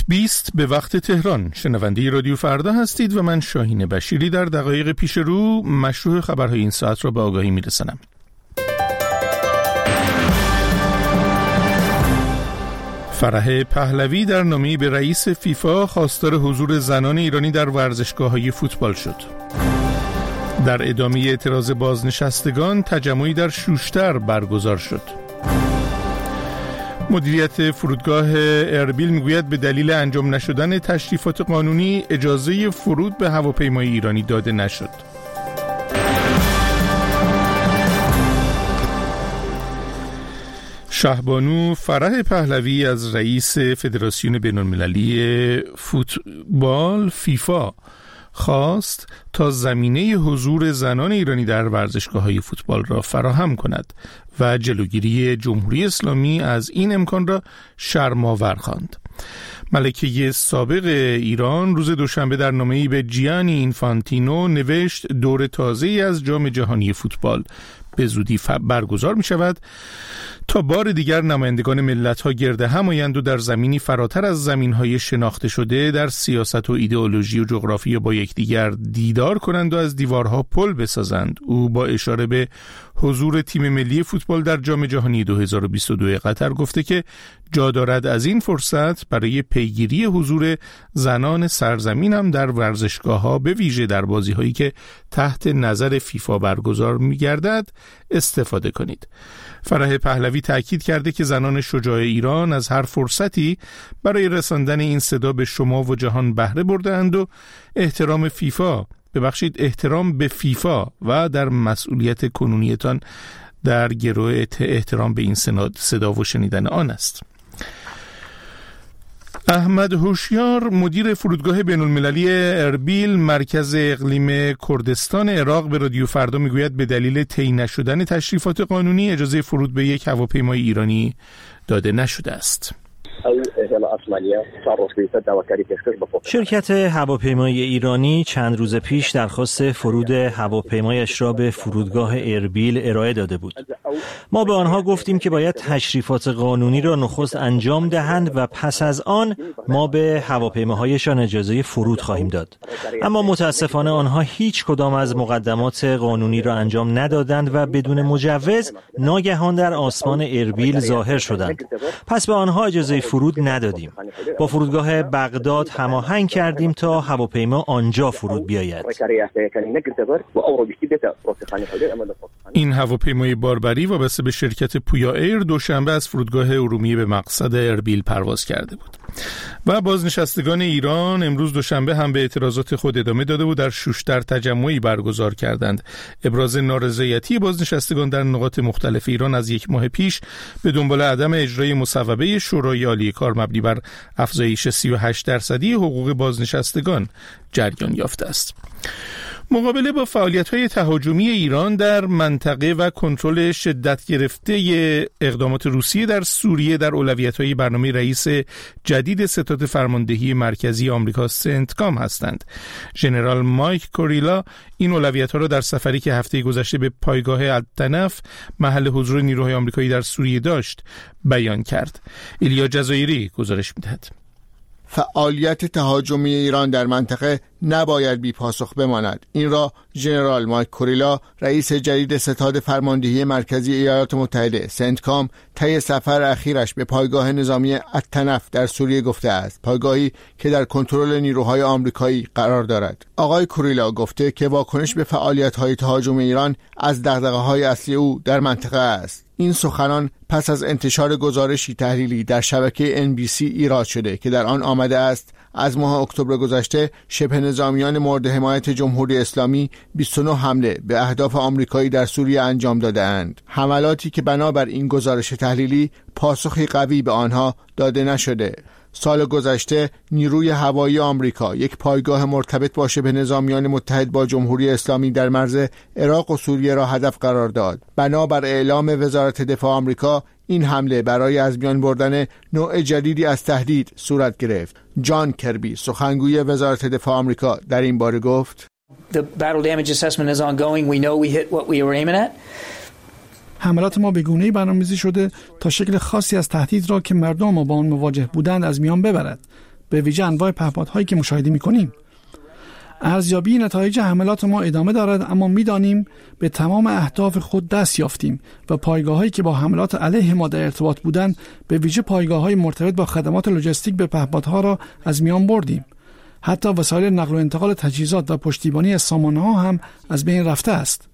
8:20 به وقت تهران. شنونده رادیو فردا هستید و من شاهین بشیری در دقایق پیش رو مشروع خبرهای این ساعت را به آگاهی میرسانم. فرح پهلوی در نامه‌ای به رئیس فیفا خواستار حضور زنان ایرانی در ورزشگاه‌های فوتبال شد. در ادامه اعتراض بازنشستگان تجمعی در شوشتر برگزار شد. مدیریت فرودگاه اربیل میگوید به دلیل انجام نشدن تشریفات قانونی اجازه فرود به هواپیمای ایرانی داده نشد. شهبانو فرح پهلوی از رئیس فدراسیون بین‌المللی فوتبال فیفا خواست تا زمینه حضور زنان ایرانی در ورزشگاه‌های فوتبال را فراهم کند و جلوگیری جمهوری اسلامی از این امکان را شرم‌آور خواند. ملکه سابق ایران روز دوشنبه در نامه‌ای به جیانی اینفانتینو نوشت دور تازه‌ای از جام جهانی فوتبال به زودی برگزار می شود تا بار دیگر نمایندگان ملت‌ها گرد هم آیند و در زمینی فراتر از زمین‌های شناخته شده در سیاست و ایدئولوژی و جغرافی با یکدیگر دیدار کنند و از دیوارها پل بسازند. او با اشاره به حضور تیم ملی فوتبال در جام جهانی 2022 قطر گفته که جا دارد از این فرصت برای پیگیری حضور زنان سرزمین هم در ورزشگاه‌ها به ویژه در بازی‌هایی که تحت نظر فیفا برگزار می‌گردد استفاده کنید. فرح پهلوی تأکید کرده که زنان شجاع ایران از هر فرصتی برای رساندن این صدا به شما و جهان بهره برده‌اند و احترام به فیفا و در مسئولیت کنونیتان در گروه احترام به این صدا و شنیدن آن است. احمد هوشیار مدیر فرودگاه بین‌المللی اربیل مرکز اقلیم کردستان عراق به رادیو فردا میگوید به دلیل طی نشدن تشریفات قانونی اجازه فرود به یک هواپیمای ایرانی داده نشده است. شرکت هواپیمای ایرانی چند روز پیش درخواست فرود هواپیمایش را به فرودگاه اربیل ارائه داده بود. ما به آنها گفتیم که باید تشریفات قانونی را نخست انجام دهند و پس از آن ما به هواپیماهایشان اجازه فرود خواهیم داد. اما متاسفانه آنها هیچ کدام از مقدمات قانونی را انجام ندادند و بدون مجوز ناگهان در آسمان اربیل ظاهر شدند. پس به آنها اجازه فرود ندادیم. با فرودگاه بغداد هماهنگ کردیم تا هواپیما آنجا فرود بیاید. این هواپیمای باربری وابسته به شرکت پویا ایر دوشنبه از فرودگاه ارومیه به مقصد اربیل پرواز کرده بود. و بازنشستگان ایران امروز دوشنبه هم به اعتراضات خود ادامه داده و در شوشتر تجمعی برگزار کردند. ابراز نارضایتی بازنشستگان در نقاط مختلف ایران از یک ماه پیش به دنبال عدم اجرای مصوبه شورای عالی کار مبنی بر افزایش 38% حقوق بازنشستگان جریان یافته است. مقابله با فعالیت‌های تهاجمی ایران در منطقه و کنترل شدت گرفته اقدامات روسیه در سوریه در اولویت‌های برنامه رئیس جدید ستاد فرماندهی مرکزی آمریکا سنتکام هستند. ژنرال مایک کوریلا این اولویت‌ها را در سفری که هفته گذشته به پایگاه التنف محل حضور نیروهای آمریکایی در سوریه داشت بیان کرد. ایلیا جزایری گزارش می‌دهد. فعالیت تهاجمی ایران در منطقه نباید بی پاسخ بماند. این را ژنرال مایک کوریلا رئیس جدید ستاد فرماندهی مرکزی ایالات متحده سنتکام طی سفر اخیرش به پایگاه نظامی التنف در سوریه گفته است، پایگاهی که در کنترل نیروهای آمریکایی قرار دارد. آقای کوریلا گفته که واکنش به فعالیت‌های تهاجمی ایران از دغدغه‌های اصلی او در منطقه است. این سخنان پس از انتشار گزارشی تحلیلی در شبکه NBC ایراد شده که در آن آمده است از ماه اکتبر گذشته شبه نظامیان مورد حمایت جمهوری اسلامی 29 حمله به اهداف آمریکایی در سوریه انجام داده‌اند. حملاتی که بنابر این گزارش تحلیلی پاسخی قوی به آنها داده نشده. سال گذشته نیروی هوایی آمریکا یک پایگاه مرتبط با شبه نظامیان متحد با جمهوری اسلامی در مرز عراق و سوریه را هدف قرار داد. بنابر اعلام وزارت دفاع آمریکا این حمله برای از میان بردن نوع جدیدی از تهدید صورت گرفت. جان کربی سخنگوی وزارت دفاع آمریکا در این باره گفت: The battle damage assessment is ongoing. We know we hit what we were aiming at. حملات ما به گونه‌ای برنامه‌ریزی شده تا شکل خاصی از تهدید را که مردم ما با آن مواجه بودند از میان ببرد. به ویژه انواع پهپادهایی که مشاهده می‌کنیم. ارزیابی نتایج حملات ما ادامه دارد، اما می‌دانیم به تمام اهداف خود دست یافتیم و پایگاه‌هایی که با حملات علیه ما در ارتباط بودند، به ویژه پایگاه‌های مرتبط با خدمات لوجستیک به پهپادها را از میان بردیم. حتی وسایل نقل و انتقال تجهیزات و پشتیبانی از سامانه‌ها هم از بین رفته است.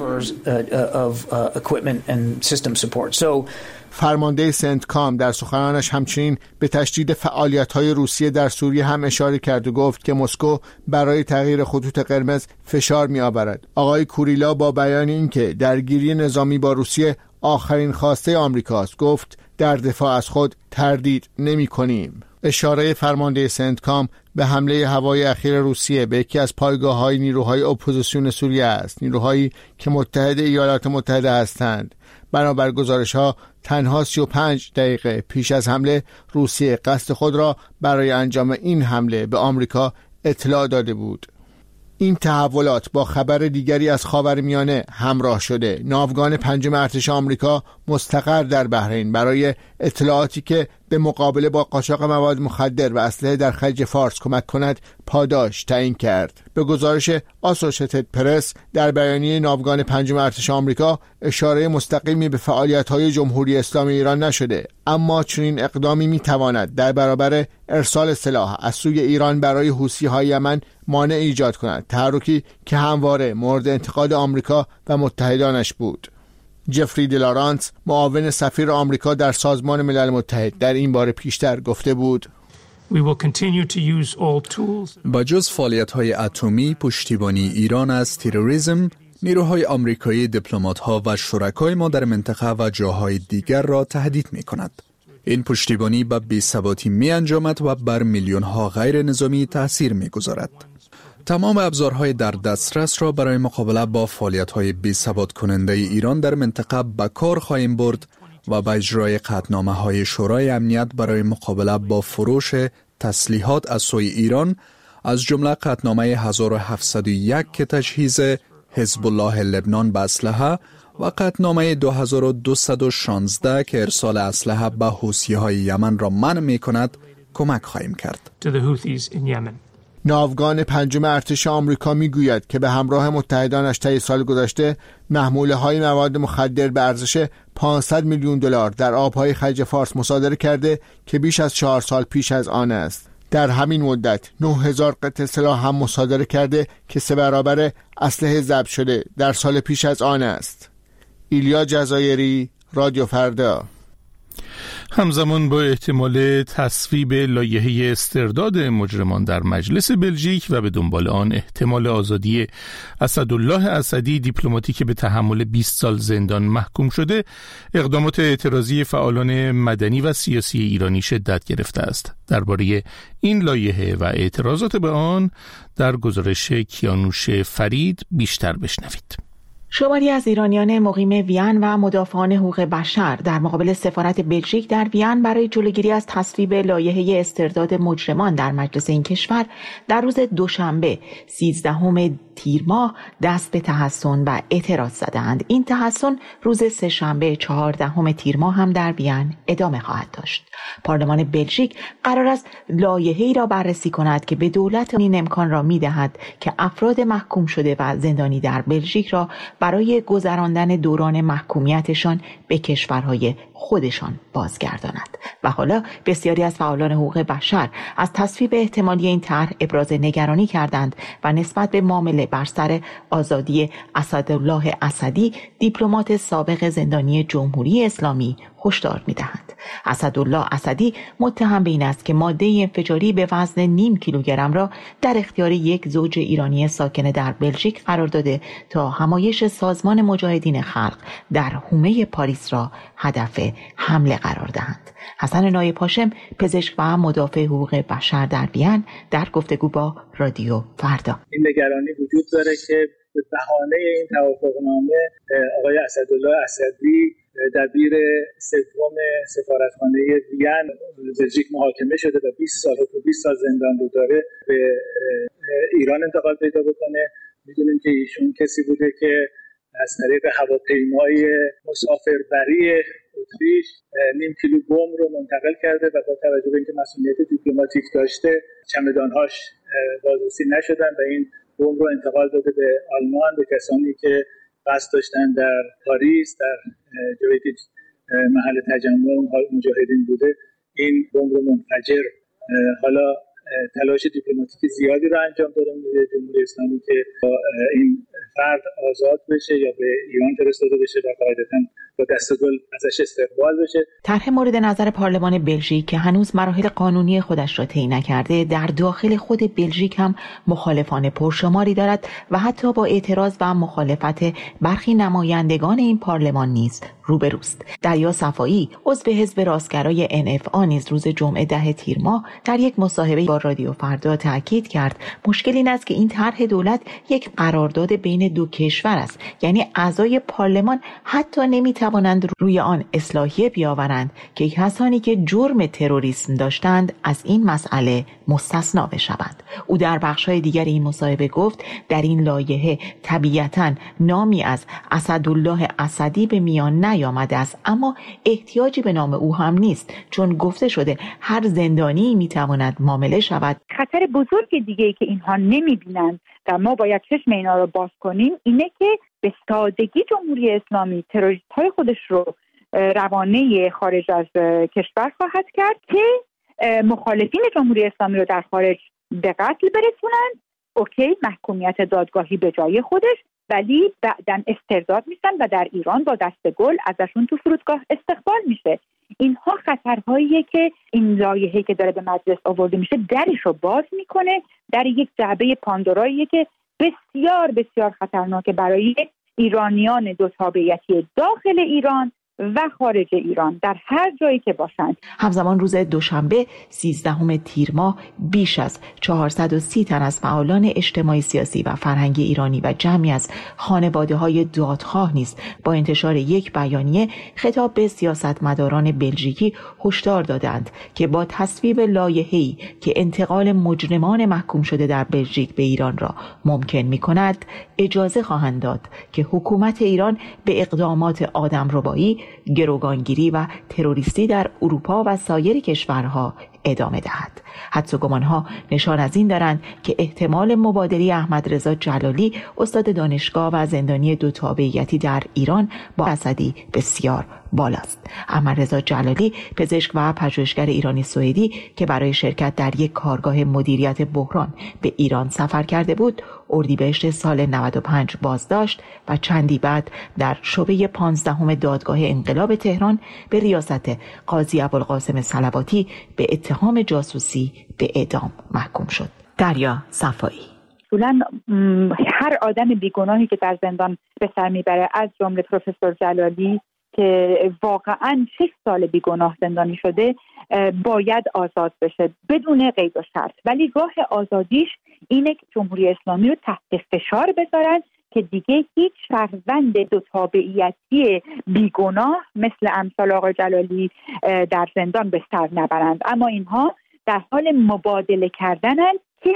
فرمانده سنتکام در سخنانش همچنین به تشدید فعالیت‌های روسیه در سوریه هم اشاره کرد و گفت که مسکو برای تغییر خطوط قرمز فشار می‌آورد. آقای کوریلا با بیان اینکه درگیری نظامی با روسیه آخرین خواسته آمریکاست، گفت در دفاع از خود تردید نمی‌کنیم. اشاره فرمانده سنتکام به حمله هوایی اخیر روسیه به یکی از پایگاه‌های نیروهای اپوزیسیون سوریه است، نیروهایی که متحد ایالات متحده هستند. بنابر گزارش‌ها تنها 35 دقیقه پیش از حمله روسیه قصد خود را برای انجام این حمله به آمریکا اطلاع داده بود. این تحولات با خبر دیگری از خاورمیانه همراه شده. ناوگان پنجم ارتش آمریکا مستقر در بحرین برای اطلاعاتی که به مقابله با قاچاق مواد مخدر و اسلحه در خلیج فارس کمک کند پاداش تعیین کرد. به گزارش آسوشیتد پرس، در بیانیه ناوگان پنجم ارتش آمریکا اشاره مستقیمی به فعالیت‌های جمهوری اسلامی ایران نشده، اما چنین اقدامی می‌تواند در برابر ارسال سلاح از سوی ایران برای حوثی‌های یمن مانع ایجاد کند، تحرکی که همواره مورد انتقاد آمریکا و متحدانش بود. جفری دلارانس، معاون سفیر آمریکا در سازمان ملل متحد، در این باره پیشتر گفته بود: با جز فعالیت‌های اتمی، پشتیبانی ایران از تروریسم، نیروهای آمریکایی، دیپلمات‌ها و شرکای ما در منطقه و جاهای دیگر را تهدید می‌کند. این پشتیبانی به بی‌ثباتی می‌انجامد و بر میلیون‌ها غیر نظامی تأثیر می‌گذارد. تمام ابزارهای در دسترس را برای مقابله با فعالیت‌های بی‌ثبات کننده ایران در منطقه به کار خواهیم برد و به اجرای قطعنامه‌های شورای امنیت برای مقابله با فروش تسلیحات از سوی ایران، از جمله قطعنامه 1701 که تجهیز حزب الله لبنان به اسلحه و قطعنامه 2216 که ارسال اسلحه به حوثی‌های یمن را منع می‌کند، کمک خواهیم کرد. ناوگان پنجم ارتش آمریکا میگوید که به همراه متحدانش طی سال گذشته محموله‌های مواد مخدر به ارزش 500 میلیون دلار در آب‌های خلیج فارس مصادره کرده که بیش از 4 سال پیش از آن است. در همین مدت 9000 قطعه سلاح هم مصادره کرده که 3 برابر اسلحه ضبط شده در سال پیش از آن است. ایلیا جزایری، رادیو فردا. همزمان با احتمال تصویب لایحه استرداد مجرمان در مجلس بلژیک و به دنبال آن احتمال آزادی اسدالله اسدی، دیپلماتی که به تحمل 20 سال زندان محکوم شده، اقدامات اعتراضی فعالان مدنی و سیاسی ایرانی شدت گرفته است. درباره این لایحه و اعتراضات به آن در گزارش کیانوش فرید بیشتر بشنوید. شماری از ایرانیان مقیم وین و مدافعان حقوق بشر در مقابل سفارت بلژیک در وین برای جلوگیری از تصویب لایحه استرداد مجرمان در مجلس این کشور در روز دوشنبه 13 تیر ماه دست به تحصن و اعتراض زدند. این تحصن روز سه‌شنبه 14 تیر ماه هم در وین ادامه خواهد داشت. پارلمان بلژیک قرار است لایحه‌ای را بررسی کند که به دولت این امکان را می‌دهد که افراد محکوم شده و زندانی در بلژیک را برای گذراندن دوران محکومیتشان به کشورهای خودشان بازگرداند. و حالا بسیاری از فعالان حقوق بشر از تصویب احتمالی این طرح ابراز نگرانی کردند و نسبت به معامله بر سر آزادی اسدالله اسدی، دیپلمات سابق زندانی جمهوری اسلامی، هشدار می‌دهند. اسدالله اسدی متهم به این است که ماده انفجاری به وزن 0.5 کیلوگرم را در اختیار یک زوج ایرانی ساکن در بلژیک قرار داده تا همایش سازمان مجاهدین خلق در حومه پاریس را هدف حمله قرار دهند. حسن نایب هاشم، پزشک و مدافع حقوق بشر در وین، در گفتگو با رادیو فردا: این نگرانی وجود داره که به بهانه این توافقنامه آقای اسدالله اسدی دبیر سوم سفارتخانه وین بلژیک محاکمه شده و 20 سال زندان رو داره به ایران انتقال پیدا بکنه. میدونیم که ایشون کسی بوده که از طریق هواپیمای مسافربری اتریش نیم کیلو بمب رو منتقل کرده و با توجه به اینکه مسئولیت دیپلماتیک داشته چمدانهاش بازرسی نشدن و این بمب رو انتقال داده به آلمان، به کسانی که قصد داشتن در پاریس، در جایی که محل تجمع مجاهدین بوده، این بمب رو منفجر. حالا تلاش دیپلماتیک زیادی رو انجام داده جمهوری اسلامی که این فرد آزاد بشه یا به ایران فرستاده بشه و قاعدتاً با دست گل ازش استقبال بشه. طرح مورد نظر پارلمان بلژیک که هنوز مراحل قانونی خودش را طی نکرده، در داخل خود بلژیک هم مخالفان پرشماری دارد و حتی با اعتراض و مخالفت برخی نمایندگان این پارلمان نیز روبروست. دریا صفایی، عضو حزب راستگرای NFA، نیز روز جمعه 10 تیر ماه در یک مصاحبه با رادیو فردا تاکید کرد مشکل این است که این طرح دولت یک قرارداد بین دو کشور است، یعنی اعضای پارلمان حتی نمیتوانند روی آن اصلاحیه بیاورند که کسانی که جرم تروریسم داشتند از این مسئله مستثنا بشوند. او در بخش‌های دیگر این مصاحبه گفت در این لایحه طبیعتاً نامی از اسدالله اسدی به میان نیامده است، اما احتیاجی به نام او هم نیست، چون گفته شده هر زندانی میتواند معامله شود. خطر بزرگ دیگه‌ای که اینها نمیبینند و ما باید چشم اینا رو باز کنیم اینه که به سادگی جمهوری اسلامی تروریست‌های خودش رو روانه خارج از کشور خواهد کرد که مخالفین جمهوری اسلامی رو در خارج به قتل برسونن. اوکی، محکومیت دادگاهی به جای خودش، ولی بعدن استرداد میشن و در ایران با دست گل ازشون تو فرودگاه استقبال میشه. اینها خطرهاییه که این لایحه‌ای که داره به مجلس آورده میشه درش رو باز میکنه، در یک جعبه پاندوراییه که بسیار بسیار خطرناکه برای ایرانیان دو تابعیتی داخل ایران و خارج ایران در هر جایی که باشند. همزمان روز دوشنبه 13 تیر ماه بیش از 430 تن از فعالان اجتماعی، سیاسی و فرهنگی ایرانی و جمعی از خانواده‌های دادخواه نیز با انتشار یک بیانیه خطاب به سیاستمداران بلژیکی هشدار دادند که با تصویب لایحه‌ای که انتقال مجرمان محکوم شده در بلژیک به ایران را ممکن می‌کند اجازه خواهند داد که حکومت ایران به اقدامات آدمربایی، گروگانگیری و تروریستی در اروپا و سایر کشورها ادامه دهد. حدس و گمانها نشان از این دارند که احتمال مبادله احمد رضا جلالی، استاد دانشگاه و زندانی دو تابعیتی در ایران، با اسدی بسیار بالاست. احمد رضا جلالی پزشک و پژوهشگر ایرانی سوئدی که برای شرکت در یک کارگاه مدیریت بحران به ایران سفر کرده بود، اردیبهشت سال 95 بازداشت و چندی بعد در شعبه 15 دادگاه انقلاب تهران به ریاست قاضی ابوالقاسم صلواتی به اتهام جاسوسی به اعدام محکوم شد. دریا صفایی: اصولا هر آدم بیگناهی که در زندان به سر میبره، از جمله پروفسور جلالی که واقعا 6 سال بیگناه زندانی شده، باید آزاد بشه بدون قید و شرط. ولی راه آزادیش اینه که جمهوری اسلامی رو تحت فشار بذارن که دیگه هیچ شهروند دو تابعیتی بیگناه مثل امثال آقای جلالی در زندان به سر نبرند. اما اینها در حال مبادله کردنن که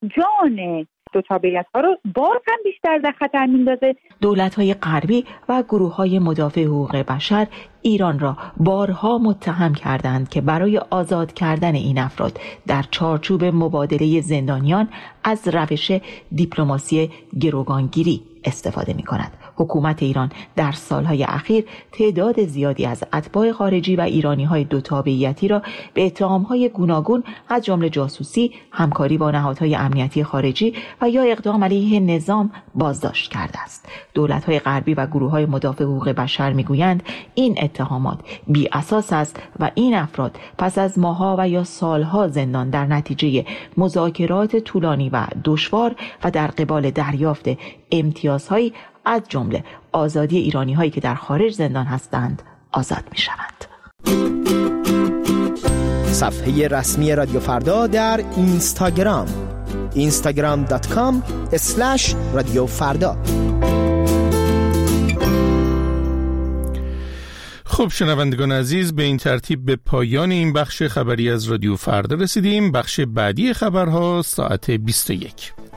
جان دو تابعیت‌ها رو باز هم بیشتر در خطر میندازه. دولت‌های غربی و گروه‌های مدافع حقوق بشر ایران را بارها متهم کردند که برای آزاد کردن این افراد در چارچوب مبادله زندانیان از روش دیپلماسی گروگانگیری استفاده می‌کند. حکومت ایران در سالهای اخیر تعداد زیادی از اتباع خارجی و ایرانی‌های دو تابعیتی را به اتهام‌های گوناگون از جمله جاسوسی، همکاری با نهادهای امنیتی خارجی و یا اقدام علیه نظام بازداشت کرده است. دولت‌های غربی و گروه‌های مدافع حقوق بشر می‌گویند این اتهامات بی اساس است و این افراد پس از ماه‌ها و یا سال‌ها زندان در نتیجه مذاکرات طولانی و دشوار و در قبال دریافت امتیازهایی از جمله آزادی ایرانی‌هایی که در خارج زندان هستند آزاد می‌شوند. صفحه رسمی رادیو فردا در اینستاگرام instagram.com/رادیو فردا. خب شنوندگان عزیز، به این ترتیب به پایان این بخش خبری از رادیو فردا رسیدیم. بخش بعدی خبرها ساعت 21.